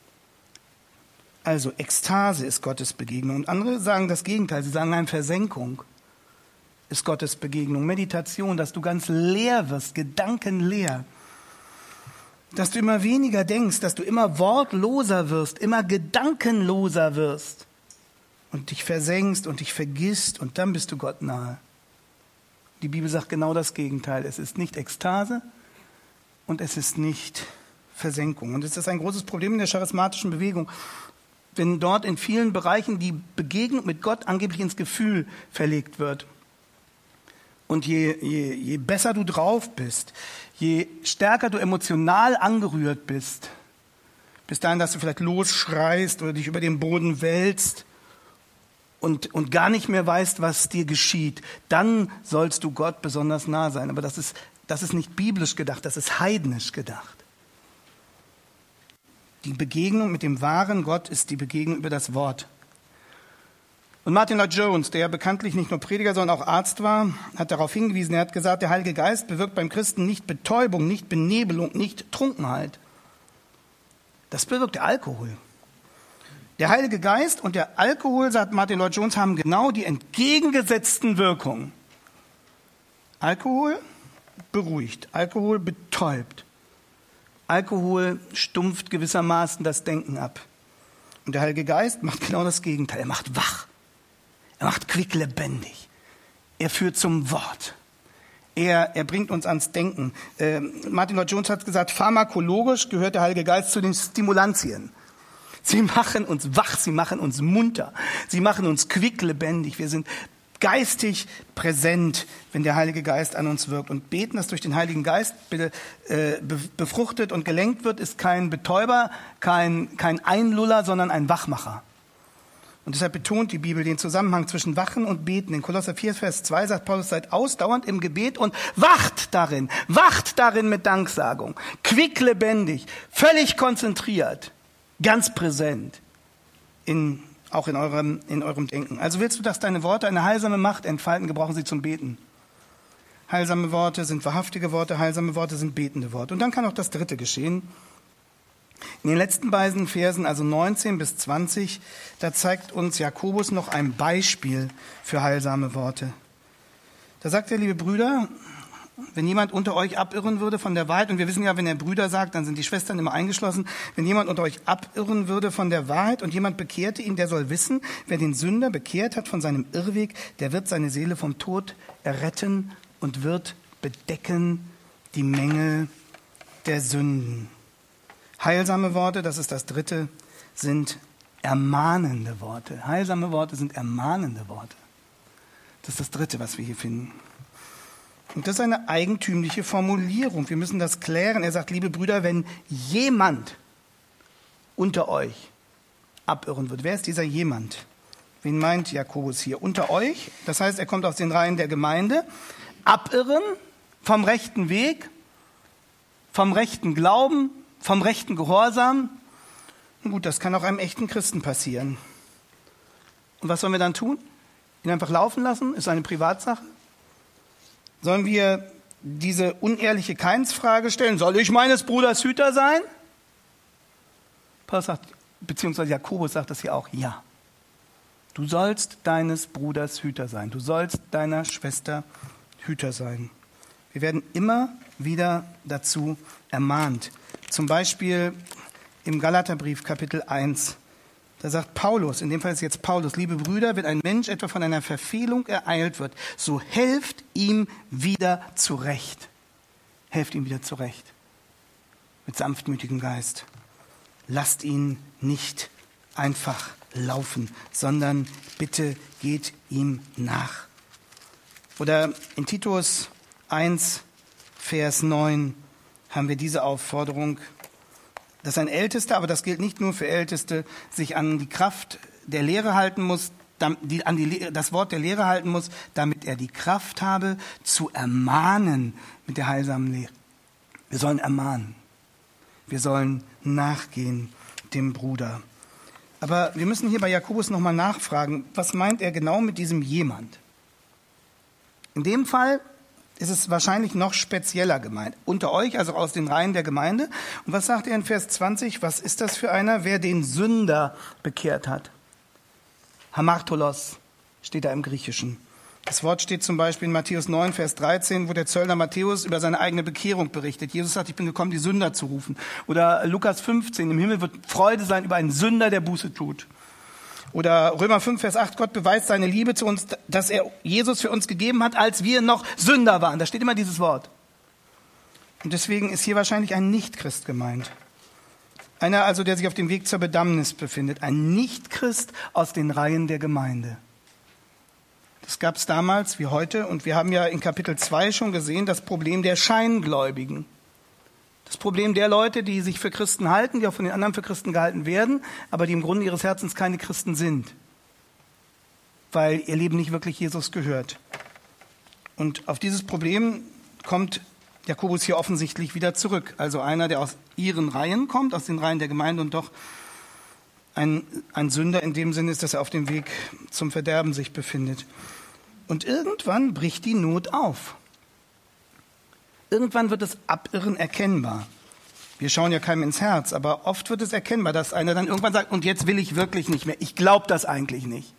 Also Ekstase ist Gottes Begegnung. Und andere sagen das Gegenteil. Sie sagen, nein, Versenkung ist Gottes Begegnung. Meditation, dass du ganz leer wirst, gedankenleer. Dass du immer weniger denkst, dass du immer wortloser wirst, immer gedankenloser wirst. Und dich versenkst und dich vergisst und dann bist du Gott nahe. Die Bibel sagt genau das Gegenteil. Es ist nicht Ekstase und es ist nicht Versenkung. Und es ist ein großes Problem in der charismatischen Bewegung, wenn dort in vielen Bereichen die Begegnung mit Gott angeblich ins Gefühl verlegt wird. Und je besser du drauf bist, je stärker du emotional angerührt bist, bis dahin, dass du vielleicht losschreist oder dich über den Boden wälzt und gar nicht mehr weißt, was dir geschieht, dann sollst du Gott besonders nah sein. Aber das ist nicht biblisch gedacht, das ist heidnisch gedacht. Die Begegnung mit dem wahren Gott ist die Begegnung über das Wort. Und Martin Lloyd-Jones, der ja bekanntlich nicht nur Prediger, sondern auch Arzt war, hat darauf hingewiesen. Er hat gesagt, der Heilige Geist bewirkt beim Christen nicht Betäubung, nicht Benebelung, nicht Trunkenheit. Das bewirkt der Alkohol. Der Heilige Geist und der Alkohol, sagt Martin Lloyd-Jones, haben genau die entgegengesetzten Wirkungen. Alkohol beruhigt, Alkohol betäubt. Alkohol stumpft gewissermaßen das Denken ab. Und der Heilige Geist macht genau das Gegenteil. Er macht wach. Er macht quicklebendig. Er führt zum Wort. Er bringt uns ans Denken. Martin Lloyd-Jones hat gesagt, pharmakologisch gehört der Heilige Geist zu den Stimulantien. Sie machen uns wach, sie machen uns munter, sie machen uns quicklebendig. Wir sind geistig präsent, wenn der Heilige Geist an uns wirkt. Und beten, das durch den Heiligen Geist befruchtet und gelenkt wird, ist kein Betäuber, kein Einluller, sondern ein Wachmacher. Und deshalb betont die Bibel den Zusammenhang zwischen Wachen und Beten. In Kolosser 4, Vers 2 sagt Paulus, seid ausdauernd im Gebet und wacht darin mit Danksagung, quicklebendig, völlig konzentriert, ganz präsent, auch in eurem Denken. Also willst du, dass deine Worte eine heilsame Macht entfalten, gebrauchen sie zum Beten. Heilsame Worte sind wahrhaftige Worte, heilsame Worte sind betende Worte. Und dann kann auch das Dritte geschehen. In den letzten beiden Versen, also 19 bis 20, da zeigt uns Jakobus noch ein Beispiel für heilsame Worte. Da sagt er, liebe Brüder, wenn jemand unter euch abirren würde von der Wahrheit, und wir wissen ja, wenn er Brüder sagt, dann sind die Schwestern immer eingeschlossen, wenn jemand unter euch abirren würde von der Wahrheit und jemand bekehrte ihn, der soll wissen, wer den Sünder bekehrt hat von seinem Irrweg, der wird seine Seele vom Tod erretten und wird bedecken die Mängel der Sünden. Heilsame Worte, das ist das Dritte, sind ermahnende Worte. Heilsame Worte sind ermahnende Worte. Das ist das Dritte, was wir hier finden. Und das ist eine eigentümliche Formulierung. Wir müssen das klären. Er sagt, liebe Brüder, wenn jemand unter euch abirren wird. Wer ist dieser jemand? Wen meint Jakobus hier? Unter euch, das heißt, er kommt aus den Reihen der Gemeinde. Abirren vom rechten Weg, vom rechten Glauben, vom rechten Gehorsam. Gut, das kann auch einem echten Christen passieren. Und was sollen wir dann tun? Ihn einfach laufen lassen? Ist eine Privatsache? Sollen wir diese unehrliche Keinsfrage stellen? Soll ich meines Bruders Hüter sein? Paulus sagt, beziehungsweise Jakobus sagt das hier auch, ja. Du sollst deines Bruders Hüter sein. Du sollst deiner Schwester Hüter sein. Wir werden immer wieder dazu ermahnt. Zum Beispiel im Galaterbrief Kapitel 1. Da sagt Paulus, in dem Fall ist jetzt Paulus, liebe Brüder, wenn ein Mensch etwa von einer Verfehlung ereilt wird, so helft ihm wieder zurecht. Helft ihm wieder zurecht. Mit sanftmütigem Geist. Lasst ihn nicht einfach laufen, sondern bitte geht ihm nach. Oder in Titus 1, Vers 9 haben wir diese Aufforderung, dass ein Ältester, aber das gilt nicht nur für Älteste, sich an die Kraft der Lehre halten muss, das Wort der Lehre halten muss, damit er die Kraft habe, zu ermahnen mit der heilsamen Lehre. Wir sollen ermahnen. Wir sollen nachgehen dem Bruder. Aber wir müssen hier bei Jakobus nochmal nachfragen, was meint er genau mit diesem jemand? In dem Fall ist es wahrscheinlich noch spezieller gemeint. Unter euch, also aus den Reihen der Gemeinde. Und was sagt er in Vers 20? Was ist das für einer, wer den Sünder bekehrt hat? Hamartolos steht da im Griechischen. Das Wort steht zum Beispiel in Matthäus 9, Vers 13, wo der Zöllner Matthäus über seine eigene Bekehrung berichtet. Jesus sagt, ich bin gekommen, die Sünder zu rufen. Oder Lukas 15, im Himmel wird Freude sein über einen Sünder, der Buße tut. Oder Römer 5, Vers 8, Gott beweist seine Liebe zu uns, dass er Jesus für uns gegeben hat, als wir noch Sünder waren. Da steht immer dieses Wort. Und deswegen ist hier wahrscheinlich ein Nichtchrist gemeint. Einer also, der sich auf dem Weg zur Bedammnis befindet. Ein Nichtchrist aus den Reihen der Gemeinde. Das gab es damals wie heute. Und wir haben ja in Kapitel 2 schon gesehen, das Problem der Scheingläubigen. Das Problem der Leute, die sich für Christen halten, die auch von den anderen für Christen gehalten werden, aber die im Grunde ihres Herzens keine Christen sind, weil ihr Leben nicht wirklich Jesus gehört. Und auf dieses Problem kommt Jakobus hier offensichtlich wieder zurück. Also einer, der aus ihren Reihen kommt, aus den Reihen der Gemeinde und doch ein Sünder in dem Sinne ist, dass er auf dem Weg zum Verderben sich befindet. Und irgendwann bricht die Not auf. Irgendwann wird das Abirren erkennbar. Wir schauen ja keinem ins Herz, aber oft wird es erkennbar, dass einer dann irgendwann sagt, und jetzt will ich wirklich nicht mehr. Ich glaube das eigentlich nicht.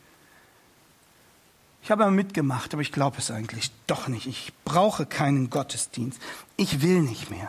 Ich habe aber mitgemacht, aber ich glaube es eigentlich doch nicht. Ich brauche keinen Gottesdienst. Ich will nicht mehr.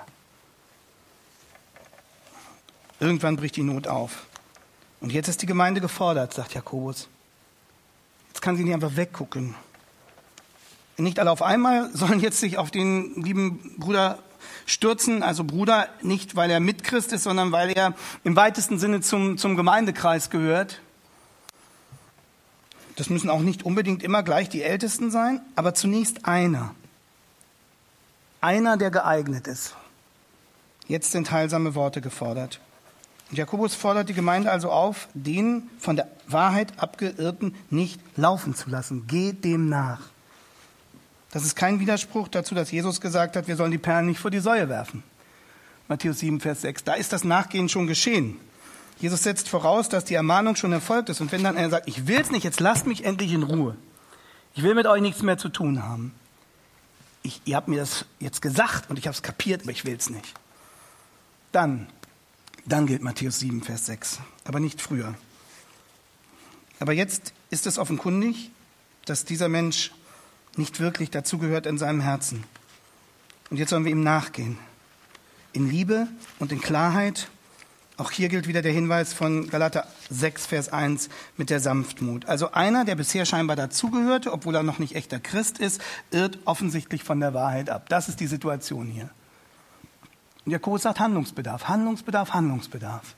Irgendwann bricht die Not auf. Und jetzt ist die Gemeinde gefordert, sagt Jakobus. Jetzt kann sie nicht einfach weggucken. Nicht alle auf einmal sollen jetzt sich auf den lieben Bruder stürzen. Also Bruder nicht, weil er Mitchrist ist, sondern weil er im weitesten Sinne zum Gemeindekreis gehört. Das müssen auch nicht unbedingt immer gleich die Ältesten sein, aber zunächst einer. Einer, der geeignet ist. Jetzt sind heilsame Worte gefordert. Und Jakobus fordert die Gemeinde also auf, den von der Wahrheit Abgeirrten nicht laufen zu lassen. Geht dem nach. Das ist kein Widerspruch dazu, dass Jesus gesagt hat, wir sollen die Perlen nicht vor die Säue werfen. Matthäus 7, Vers 6. Da ist das Nachgehen schon geschehen. Jesus setzt voraus, dass die Ermahnung schon erfolgt ist. Und wenn dann einer sagt, ich will's nicht, jetzt lasst mich endlich in Ruhe. Ich will mit euch nichts mehr zu tun haben. Ihr habt mir das jetzt gesagt und ich habe es kapiert, aber ich will's nicht. Dann gilt Matthäus 7, Vers 6, aber nicht früher. Aber jetzt ist es offenkundig, dass dieser Mensch nicht wirklich dazugehört in seinem Herzen. Und jetzt sollen wir ihm nachgehen. In Liebe und in Klarheit. Auch hier gilt wieder der Hinweis von Galater 6, Vers 1 mit der Sanftmut. Also einer, der bisher scheinbar dazugehörte, obwohl er noch nicht echter Christ ist, irrt offensichtlich von der Wahrheit ab. Das ist die Situation hier. Und Jakobus sagt Handlungsbedarf, Handlungsbedarf, Handlungsbedarf.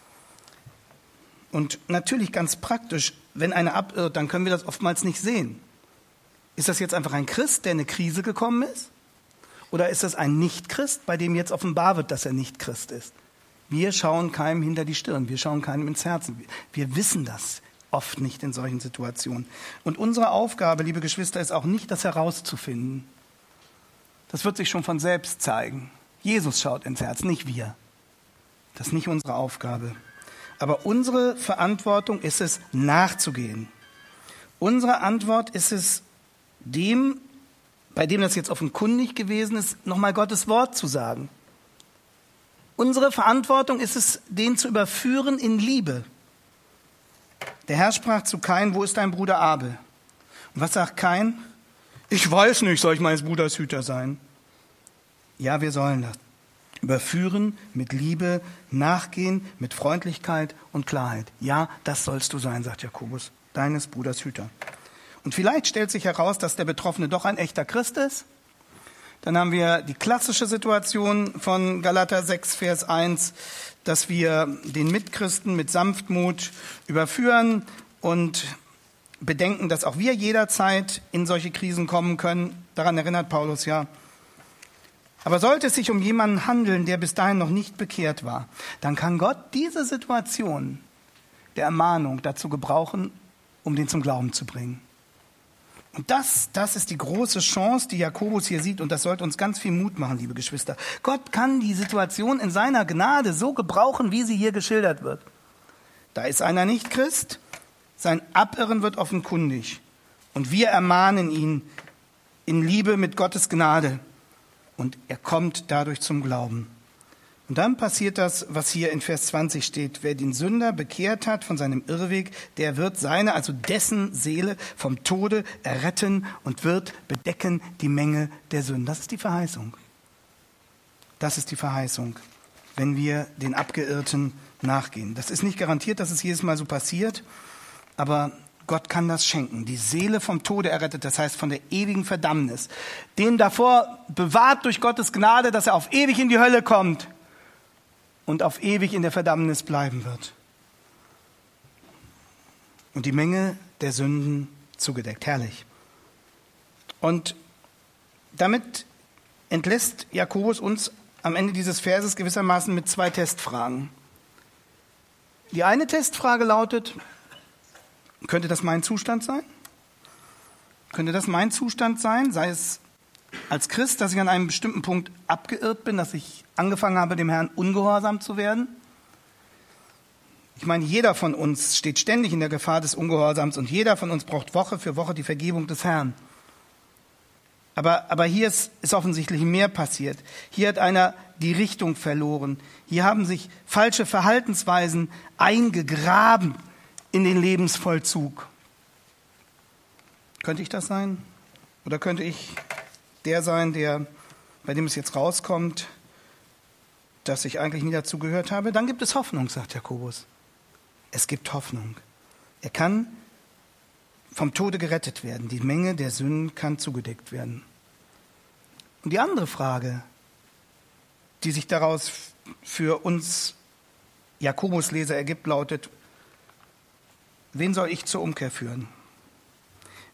Und natürlich ganz praktisch, wenn einer abirrt, dann können wir das oftmals nicht sehen. Ist das jetzt einfach ein Christ, der in eine Krise gekommen ist? Oder ist das ein Nicht-Christ, bei dem jetzt offenbar wird, dass er nicht Christ ist? Wir schauen keinem hinter die Stirn, wir schauen keinem ins Herzen. Wir wissen das oft nicht in solchen Situationen. Und unsere Aufgabe, liebe Geschwister, ist auch nicht, das herauszufinden. Das wird sich schon von selbst zeigen. Jesus schaut ins Herz, nicht wir. Das ist nicht unsere Aufgabe. Aber unsere Verantwortung ist es, nachzugehen. Unsere Antwort ist es, dem, bei dem das jetzt offenkundig gewesen ist, nochmal Gottes Wort zu sagen. Unsere Verantwortung ist es, den zu überführen in Liebe. Der Herr sprach zu Kain, wo ist dein Bruder Abel? Und was sagt Kain? Ich weiß nicht, soll ich meines Bruders Hüter sein? Ja, wir sollen das. Überführen mit Liebe, nachgehen mit Freundlichkeit und Klarheit. Ja, das sollst du sein, sagt Jakobus, deines Bruders Hüter. Und vielleicht stellt sich heraus, dass der Betroffene doch ein echter Christ ist. Dann haben wir die klassische Situation von Galater 6, Vers 1, dass wir den Mitchristen mit Sanftmut überführen und bedenken, dass auch wir jederzeit in solche Krisen kommen können. Daran erinnert Paulus ja. Aber sollte es sich um jemanden handeln, der bis dahin noch nicht bekehrt war, dann kann Gott diese Situation der Ermahnung dazu gebrauchen, um den zum Glauben zu bringen. Und das ist die große Chance, die Jakobus hier sieht. Und das sollte uns ganz viel Mut machen, liebe Geschwister. Gott kann die Situation in seiner Gnade so gebrauchen, wie sie hier geschildert wird. Da ist einer nicht Christ, sein Abirren wird offenkundig. Und wir ermahnen ihn in Liebe mit Gottes Gnade. Und er kommt dadurch zum Glauben. Und dann passiert das, was hier in Vers 20 steht. Wer den Sünder bekehrt hat von seinem Irrweg, der wird seine, also dessen Seele vom Tode erretten und wird bedecken die Menge der Sünden. Das ist die Verheißung. Das ist die Verheißung, wenn wir den Abgeirrten nachgehen. Das ist nicht garantiert, dass es jedes Mal so passiert, aber Gott kann das schenken. Die Seele vom Tode errettet, das heißt von der ewigen Verdammnis. Den davor bewahrt durch Gottes Gnade, dass er auf ewig in die Hölle kommt und auf ewig in der Verdammnis bleiben wird. Und die Menge der Sünden zugedeckt. Herrlich. Und damit entlässt Jakobus uns am Ende dieses Verses gewissermaßen mit 2 Testfragen. Die eine Testfrage lautet, könnte das mein Zustand sein? Könnte das mein Zustand sein? Sei es als Christ, dass ich an einem bestimmten Punkt abgeirrt bin, dass ich angefangen habe, dem Herrn ungehorsam zu werden? Ich meine, jeder von uns steht ständig in der Gefahr des Ungehorsams und jeder von uns braucht Woche für Woche die Vergebung des Herrn. Aber hier ist offensichtlich mehr passiert. Hier hat einer die Richtung verloren. Hier haben sich falsche Verhaltensweisen eingegraben in den Lebensvollzug. Könnte ich das sein? Oder könnte ich der sein, bei dem es jetzt rauskommt, dass ich eigentlich nie dazu gehört habe? Dann gibt es Hoffnung, sagt Jakobus. Es gibt Hoffnung. Er kann vom Tode gerettet werden. Die Menge der Sünden kann zugedeckt werden. Und die andere Frage, die sich daraus für uns Jakobusleser ergibt, lautet, wen soll ich zur Umkehr führen?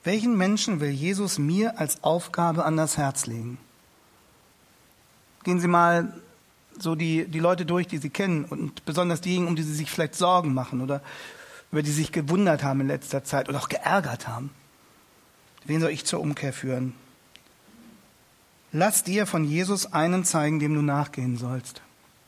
Welchen Menschen will Jesus mir als Aufgabe an das Herz legen? Gehen Sie mal so die Leute durch, die Sie kennen und besonders diejenigen, um die Sie sich vielleicht Sorgen machen oder über die Sie sich gewundert haben in letzter Zeit oder auch geärgert haben. Wen soll ich zur Umkehr führen? Lass dir von Jesus einen zeigen, dem du nachgehen sollst.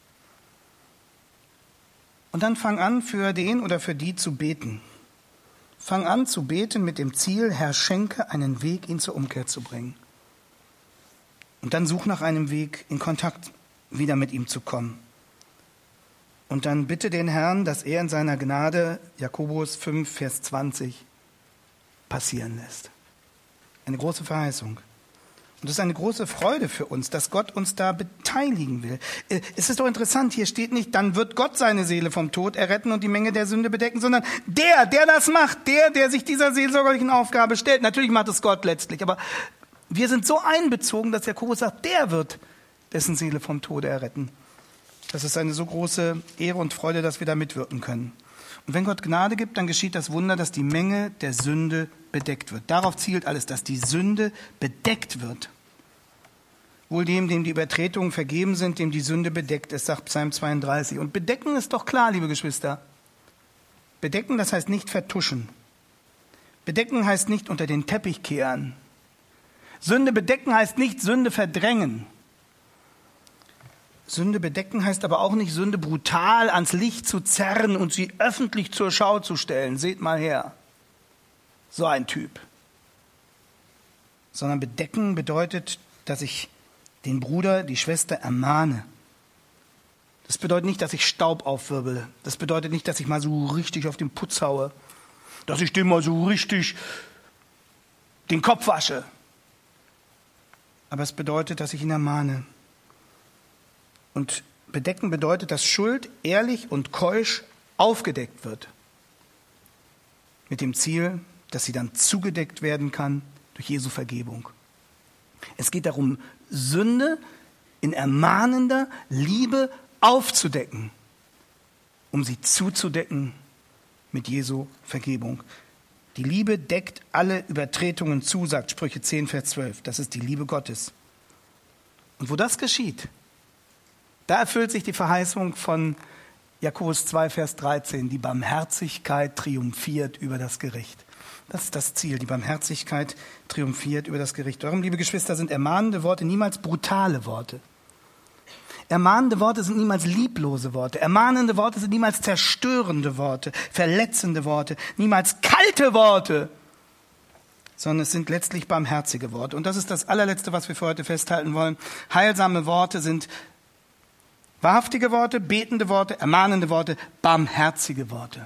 Und dann fang an, für den oder für die zu beten. Fang an zu beten mit dem Ziel, Herr, schenke einen Weg, ihn zur Umkehr zu bringen. Und dann such nach einem Weg, in Kontakt wieder mit ihm zu kommen. Und dann bitte den Herrn, dass er in seiner Gnade, Jakobus 5, Vers 20, passieren lässt. Eine große Verheißung. Und das ist eine große Freude für uns, dass Gott uns da beteiligen will. Es ist doch interessant, hier steht nicht, dann wird Gott seine Seele vom Tod erretten und die Menge der Sünde bedecken, sondern der das macht, der sich dieser seelsorgerlichen Aufgabe stellt. Natürlich macht es Gott letztlich, aber wir sind so einbezogen, dass Jakobus sagt, der wird dessen Seele vom Tode erretten. Das ist eine so große Ehre und Freude, dass wir da mitwirken können. Und wenn Gott Gnade gibt, dann geschieht das Wunder, dass die Menge der Sünde bedeckt wird. Darauf zielt alles, dass die Sünde bedeckt wird. Wohl dem die Übertretungen vergeben sind, dem die Sünde bedeckt ist, sagt Psalm 32. Und bedecken ist doch klar, liebe Geschwister. Bedecken, das heißt nicht vertuschen. Bedecken heißt nicht unter den Teppich kehren. Sünde bedecken heißt nicht Sünde verdrängen. Sünde bedecken heißt aber auch nicht, Sünde brutal ans Licht zu zerren und sie öffentlich zur Schau zu stellen. Seht mal her. So ein Typ. Sondern bedecken bedeutet, dass ich den Bruder, die Schwester ermahne. Das bedeutet nicht, dass ich Staub aufwirbele. Das bedeutet nicht, dass ich mal so richtig auf den Putz haue. Dass ich dem mal so richtig den Kopf wasche. Aber es bedeutet, dass ich ihn ermahne. Und bedecken bedeutet, dass Schuld ehrlich und keusch aufgedeckt wird. Mit dem Ziel, dass sie dann zugedeckt werden kann durch Jesu Vergebung. Es geht darum, Sünde in ermahnender Liebe aufzudecken, um sie zuzudecken mit Jesu Vergebung. Die Liebe deckt alle Übertretungen zu, sagt Sprüche 10, Vers 12. Das ist die Liebe Gottes. Und wo das geschieht, da erfüllt sich die Verheißung von Jakobus 2, Vers 13. Die Barmherzigkeit triumphiert über das Gericht. Das ist das Ziel. Die Barmherzigkeit triumphiert über das Gericht. Darum, liebe Geschwister, sind ermahnende Worte niemals brutale Worte. Ermahnende Worte sind niemals lieblose Worte. Ermahnende Worte sind niemals zerstörende Worte, verletzende Worte, niemals kalte Worte, sondern es sind letztlich barmherzige Worte. Und das ist das allerletzte, was wir für heute festhalten wollen. Heilsame Worte sind wahrhaftige Worte, betende Worte, ermahnende Worte, barmherzige Worte.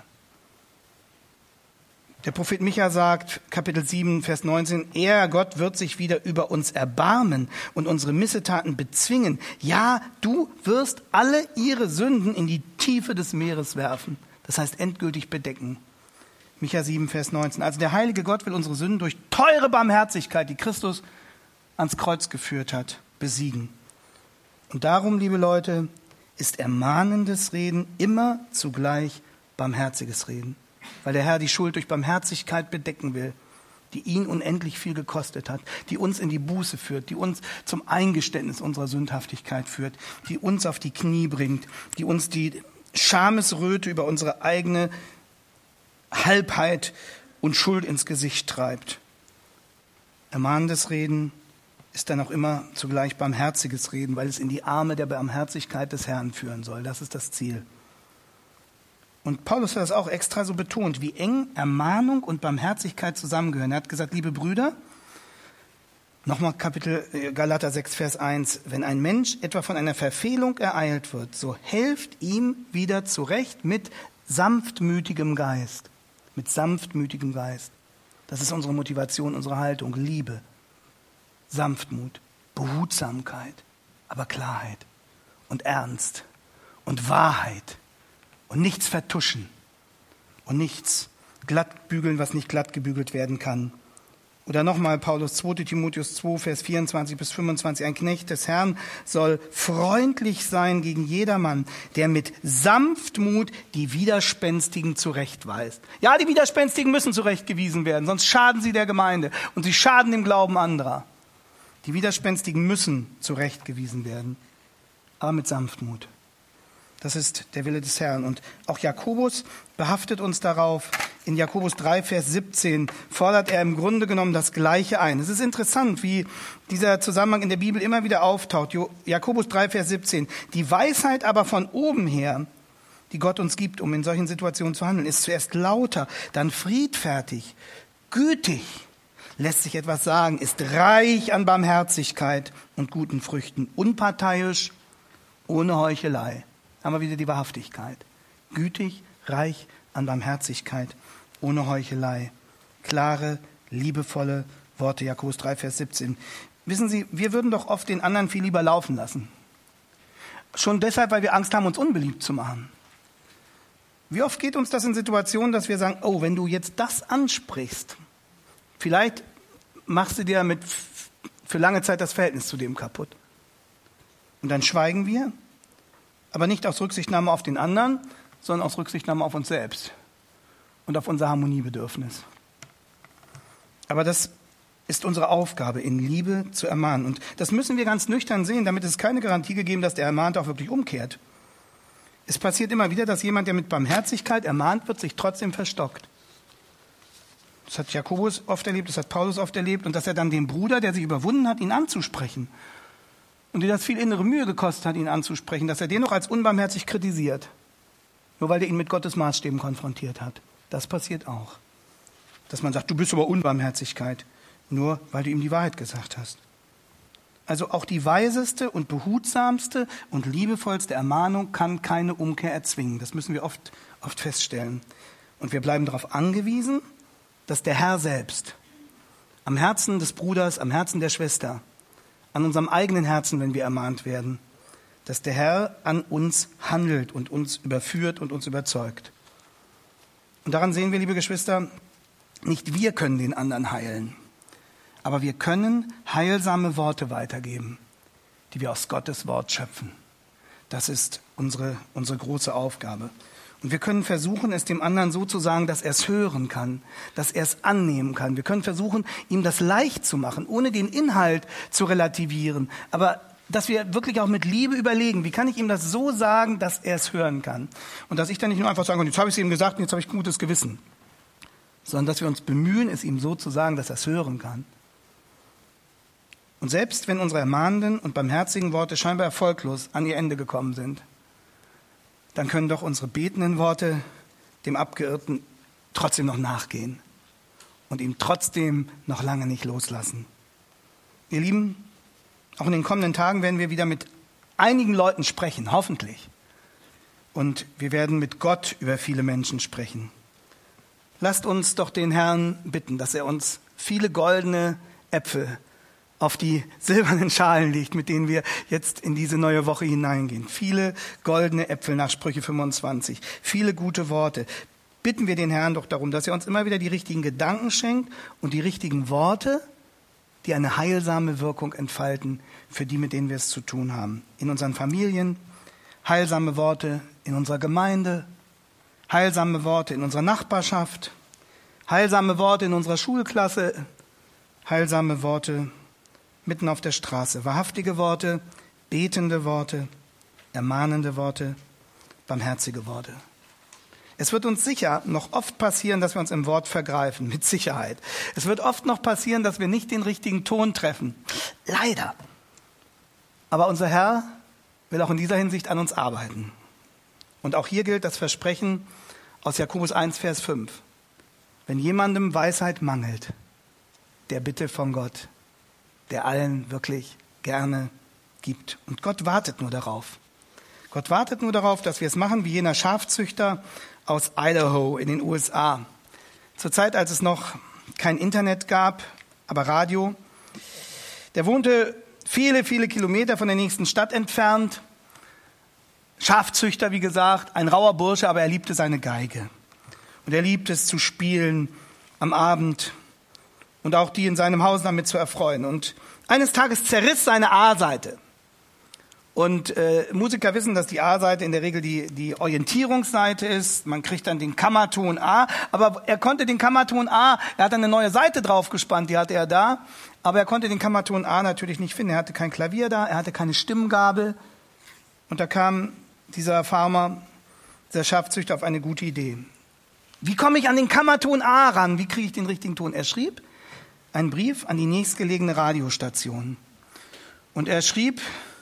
Der Prophet Micha sagt, Kapitel 7, Vers 19, er, Gott, wird sich wieder über uns erbarmen und unsere Missetaten bezwingen. Ja, du wirst alle ihre Sünden in die Tiefe des Meeres werfen. Das heißt, endgültig bedecken. Micha 7, Vers 19. Also der heilige Gott will unsere Sünden durch teure Barmherzigkeit, die Christus ans Kreuz geführt hat, besiegen. Und darum, liebe Leute, ist ermahnendes Reden immer zugleich barmherziges Reden. Weil der Herr die Schuld durch Barmherzigkeit bedecken will, die ihn unendlich viel gekostet hat, die uns in die Buße führt, die uns zum Eingeständnis unserer Sündhaftigkeit führt, die uns auf die Knie bringt, die uns die Schamesröte über unsere eigene Halbheit und Schuld ins Gesicht treibt. Ermahnendes Reden ist dann auch immer zugleich barmherziges Reden, weil es in die Arme der Barmherzigkeit des Herrn führen soll. Das ist das Ziel. Und Paulus hat das auch extra so betont, wie eng Ermahnung und Barmherzigkeit zusammengehören. Er hat gesagt, liebe Brüder, nochmal Kapitel Galater 6, Vers 1, wenn ein Mensch etwa von einer Verfehlung ereilt wird, so helft ihm wieder zurecht mit sanftmütigem Geist. Mit sanftmütigem Geist. Das ist unsere Motivation, unsere Haltung, Liebe, Sanftmut, Behutsamkeit, aber Klarheit und Ernst und Wahrheit. Und nichts vertuschen und nichts glatt bügeln, was nicht glatt gebügelt werden kann. Oder nochmal Paulus 2. Timotheus 2, Vers 24 bis 25. Ein Knecht des Herrn soll freundlich sein gegen jedermann, der mit Sanftmut die Widerspenstigen zurechtweist. Ja, die Widerspenstigen müssen zurechtgewiesen werden, sonst schaden sie der Gemeinde und sie schaden dem Glauben anderer. Die Widerspenstigen müssen zurechtgewiesen werden, aber mit Sanftmut. Das ist der Wille des Herrn. Und auch Jakobus behaftet uns darauf. In Jakobus 3, Vers 17 fordert er im Grunde genommen das Gleiche ein. Es ist interessant, wie dieser Zusammenhang in der Bibel immer wieder auftaucht. Jakobus 3, Vers 17. Die Weisheit aber von oben her, die Gott uns gibt, um in solchen Situationen zu handeln, ist zuerst lauter, dann friedfertig, gütig, lässt sich etwas sagen, ist reich an Barmherzigkeit und guten Früchten, unparteiisch, ohne Heuchelei. Haben wir wieder die Wahrhaftigkeit. Gütig, reich an Barmherzigkeit, ohne Heuchelei. Klare, liebevolle Worte, Jakobus 3, Vers 17. Wissen Sie, wir würden doch oft den anderen viel lieber laufen lassen. Schon deshalb, weil wir Angst haben, uns unbeliebt zu machen. Wie oft geht uns das in Situationen, dass wir sagen, oh, wenn du jetzt das ansprichst, vielleicht machst du dir für lange Zeit das Verhältnis zu dem kaputt. Und dann schweigen wir. Aber nicht aus Rücksichtnahme auf den anderen, sondern aus Rücksichtnahme auf uns selbst und auf unser Harmoniebedürfnis. Aber das ist unsere Aufgabe, in Liebe zu ermahnen. Und das müssen wir ganz nüchtern sehen, damit ist keine Garantie gegeben, dass der Ermahnte auch wirklich umkehrt. Es passiert immer wieder, dass jemand, der mit Barmherzigkeit ermahnt wird, sich trotzdem verstockt. Das hat Jakobus oft erlebt, das hat Paulus oft erlebt. Und dass er dann den Bruder, der sich überwunden hat, ihn anzusprechen, und dir das viel innere Mühe gekostet hat, ihn anzusprechen, dass er den noch als unbarmherzig kritisiert. Nur weil er ihn mit Gottes Maßstäben konfrontiert hat. Das passiert auch. Dass man sagt, du bist aber Unbarmherzigkeit, nur weil du ihm die Wahrheit gesagt hast. Also auch die weiseste und behutsamste und liebevollste Ermahnung kann keine Umkehr erzwingen. Das müssen wir oft feststellen. Und wir bleiben darauf angewiesen, dass der Herr selbst am Herzen des Bruders, am Herzen der Schwester, an unserem eigenen Herzen, wenn wir ermahnt werden, dass der Herr an uns handelt und uns überführt und uns überzeugt. Und daran sehen wir, liebe Geschwister, nicht wir können den anderen heilen, aber wir können heilsame Worte weitergeben, die wir aus Gottes Wort schöpfen. Das ist unsere große Aufgabe. Und wir können versuchen, es dem anderen so zu sagen, dass er es hören kann, dass er es annehmen kann. Wir können versuchen, ihm das leicht zu machen, ohne den Inhalt zu relativieren. Aber dass wir wirklich auch mit Liebe überlegen, wie kann ich ihm das so sagen, dass er es hören kann. Und dass ich dann nicht nur einfach sage, jetzt habe ich es ihm gesagt und jetzt habe ich gutes Gewissen. Sondern dass wir uns bemühen, es ihm so zu sagen, dass er es hören kann. Und selbst wenn unsere ermahnenden und barmherzigen Worte scheinbar erfolglos an ihr Ende gekommen sind, dann können doch unsere betenden Worte dem Abgeirrten trotzdem noch nachgehen und ihn trotzdem noch lange nicht loslassen. Ihr Lieben, auch in den kommenden Tagen werden wir wieder mit einigen Leuten sprechen, hoffentlich. Und wir werden mit Gott über viele Menschen sprechen. Lasst uns doch den Herrn bitten, dass er uns viele goldene Äpfel auf die silbernen Schalen legt, mit denen wir jetzt in diese neue Woche hineingehen. Viele goldene Äpfel nach Sprüche 25, viele gute Worte. Bitten wir den Herrn doch darum, dass er uns immer wieder die richtigen Gedanken schenkt und die richtigen Worte, die eine heilsame Wirkung entfalten für die, mit denen wir es zu tun haben. In unseren Familien, heilsame Worte in unserer Gemeinde, heilsame Worte in unserer Nachbarschaft, heilsame Worte in unserer Schulklasse, heilsame Worte mitten auf der Straße. Wahrhaftige Worte, betende Worte, ermahnende Worte, barmherzige Worte. Es wird uns sicher noch oft passieren, dass wir uns im Wort vergreifen, mit Sicherheit. Es wird oft noch passieren, dass wir nicht den richtigen Ton treffen. Leider. Aber unser Herr will auch in dieser Hinsicht an uns arbeiten. Und auch hier gilt das Versprechen aus Jakobus 1, Vers 5. Wenn jemandem Weisheit mangelt, der bitte von Gott, der allen wirklich gerne gibt. Und Gott wartet nur darauf. Gott wartet nur darauf, dass wir es machen wie jener Schafzüchter aus Idaho in den USA. Zur Zeit, als es noch kein Internet gab, aber Radio. Der wohnte viele, viele Kilometer von der nächsten Stadt entfernt. Schafzüchter, wie gesagt, ein rauer Bursche, aber er liebte seine Geige. Und er liebte es zu spielen am Abend und auch die in seinem Haus damit zu erfreuen. Und eines Tages zerriss seine A-Seite. Und Musiker wissen, dass die A-Seite in der Regel die Orientierungsseite ist. Man kriegt dann den Kammerton A. Aber er konnte den Kammerton A, er hat dann eine neue Seite draufgespannt, die hatte er da. Aber er konnte den Kammerton A natürlich nicht finden. Er hatte kein Klavier da, er hatte keine Stimmgabel. Und da kam dieser Farmer, der Schafzüchter, auf eine gute Idee. Wie komme ich an den Kammerton A ran? Wie kriege ich den richtigen Ton? Er schrieb einen Brief an die nächstgelegene Radiostation. Und er schrieb: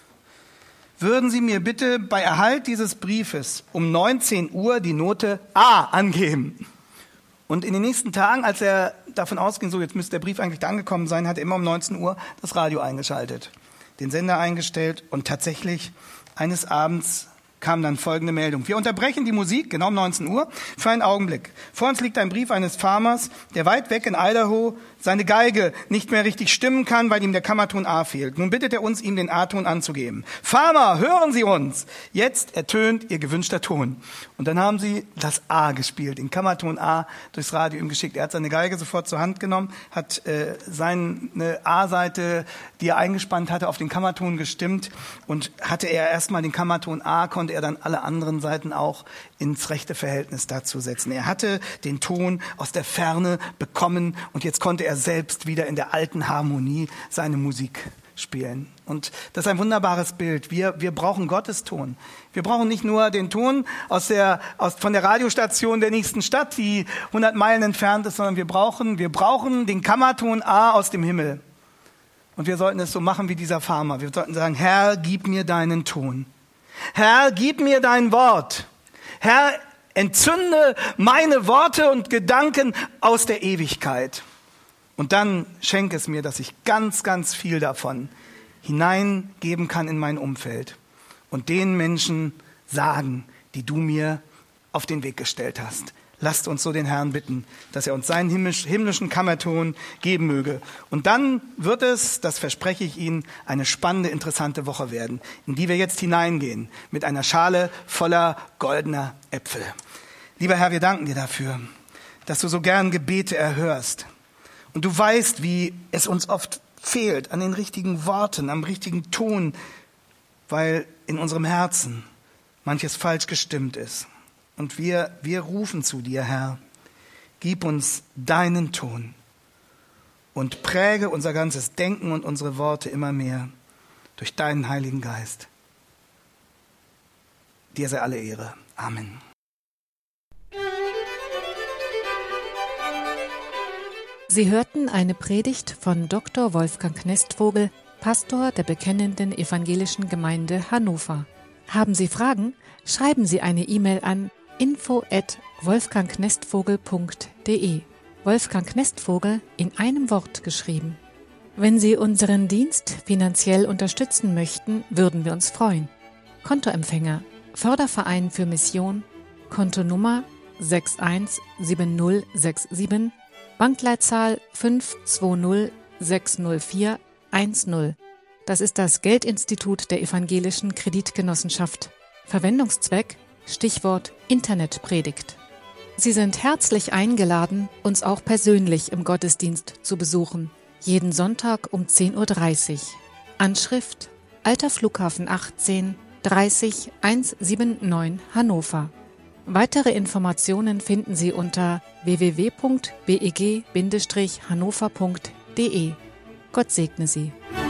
Würden Sie mir bitte bei Erhalt dieses Briefes um 19 Uhr die Note A angeben? Und in den nächsten Tagen, als er davon ausging, so jetzt müsste der Brief eigentlich da angekommen sein, hat er immer um 19 Uhr das Radio eingeschaltet, den Sender eingestellt und tatsächlich eines Abends kam dann folgende Meldung. Wir unterbrechen die Musik, genau um 19 Uhr, für einen Augenblick. Vor uns liegt ein Brief eines Farmers, der weit weg in Idaho seine Geige nicht mehr richtig stimmen kann, weil ihm der Kammerton A fehlt. Nun bittet er uns, ihm den A-Ton anzugeben. Farmer, hören Sie uns! Jetzt ertönt Ihr gewünschter Ton. Und dann haben sie das A gespielt, den Kammerton A durchs Radio ihm geschickt. Er hat seine Geige sofort zur Hand genommen, hat seine A-Seite, die er eingespannt hatte, auf den Kammerton gestimmt und hatte er erstmal den Kammerton A, konnte er dann alle anderen Seiten auch ins rechte Verhältnis dazu setzen. Er hatte den Ton aus der Ferne bekommen und jetzt konnte er selbst wieder in der alten Harmonie seine Musik spielen. Und das ist ein wunderbares Bild. Wir brauchen Gottes Ton. Wir brauchen nicht nur den Ton von der Radiostation der nächsten Stadt, die 100 Meilen entfernt ist, sondern wir brauchen den Kammerton A aus dem Himmel. Und wir sollten es so machen wie dieser Farmer. Wir sollten sagen: Herr, gib mir deinen Ton. Herr, gib mir dein Wort. Herr, entzünde meine Worte und Gedanken aus der Ewigkeit. Und dann schenk es mir, dass ich ganz, ganz viel davon hineingeben kann in mein Umfeld und den Menschen sagen, die du mir auf den Weg gestellt hast. Lasst uns so den Herrn bitten, dass er uns seinen himmlischen Kammerton geben möge. Und dann wird es, das verspreche ich Ihnen, eine spannende, interessante Woche werden, in die wir jetzt hineingehen, mit einer Schale voller goldener Äpfel. Lieber Herr, wir danken dir dafür, dass du so gern Gebete erhörst. Und du weißt, wie es uns oft fehlt an den richtigen Worten, am richtigen Ton, weil in unserem Herzen manches falsch gestimmt ist. Und wir rufen zu dir, Herr, gib uns deinen Ton und präge unser ganzes Denken und unsere Worte immer mehr durch deinen Heiligen Geist. Dir sei alle Ehre. Amen. Sie hörten eine Predigt von Dr. Wolfgang Knestvogel, Pastor der Bekennenden Evangelischen Gemeinde Hannover. Haben Sie Fragen? Schreiben Sie eine E-Mail an info@wolfgangknestvogel.de. Wolfgang Knestvogel in einem Wort geschrieben. Wenn Sie unseren Dienst finanziell unterstützen möchten, würden wir uns freuen. Kontoempfänger: Förderverein für Mission, Kontonummer 617067, Bankleitzahl 52060410. Das ist das Geldinstitut der Evangelischen Kreditgenossenschaft. Verwendungszweck: Stichwort Internetpredigt. Sie sind herzlich eingeladen, uns auch persönlich im Gottesdienst zu besuchen. Jeden Sonntag um 10:30 Uhr. Anschrift: Alter Flughafen 18 30 179 Hannover. Weitere Informationen finden Sie unter www.beg-hannover.de. Gott segne Sie.